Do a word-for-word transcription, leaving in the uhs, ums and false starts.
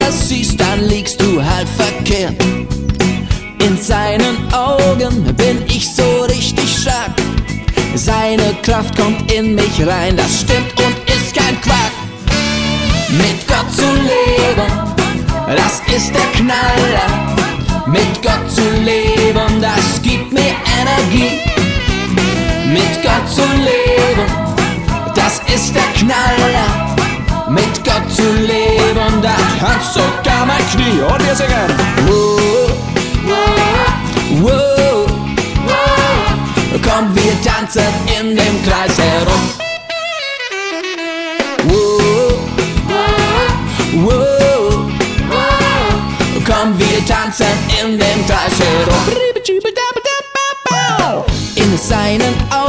das siehst, dann liegst du halt verkehrt. In seinen Augen bin ich so richtig stark. Seine Kraft kommt in mich rein, das stimmt und ist kein Quark. Mit Gott zu leben, das ist der Knaller. Mit Gott zu leben, das gibt mir Energie. Mit Gott zu leben, das ist der Knaller. Mit Gott zu leben, da tanzt sogar mein Knie. Und wir singen. Wow, wow, wow, wow. Komm, wir tanzen in dem Kreis herum. Wow, wow, wow. Komm, wir tanzen in dem Kreis herum. In seinen Augen